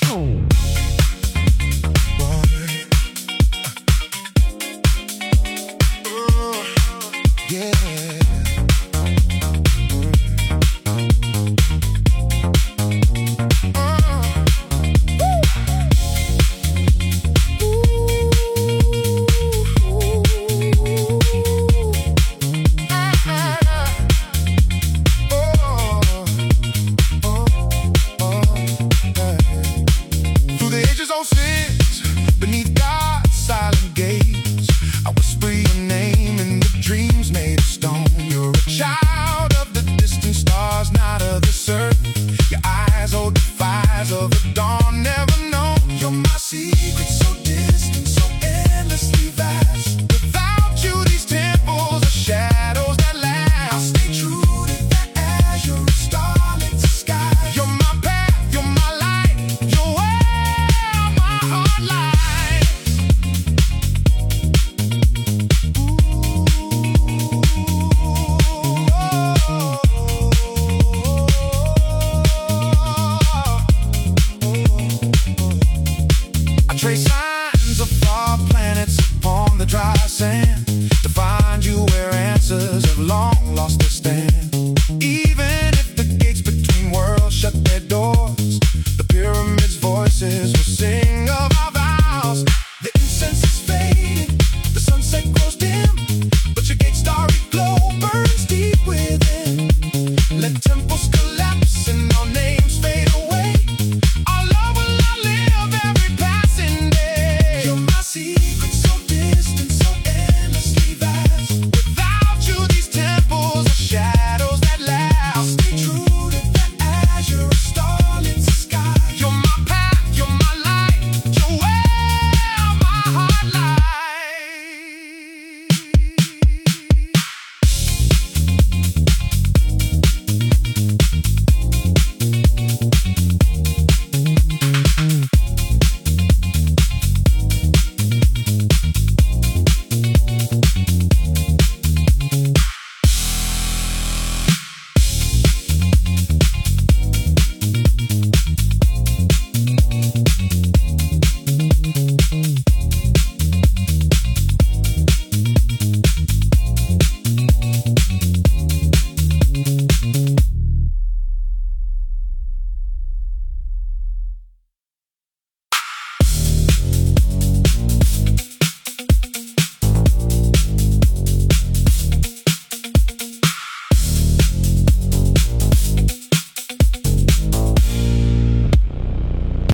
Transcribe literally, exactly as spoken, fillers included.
Beneath God's silent gaze, I whisper your name in the dreams made of stone. You're a child of the distant stars, not of this earth. Your eyes hold the fires of the dawn, never known. You're my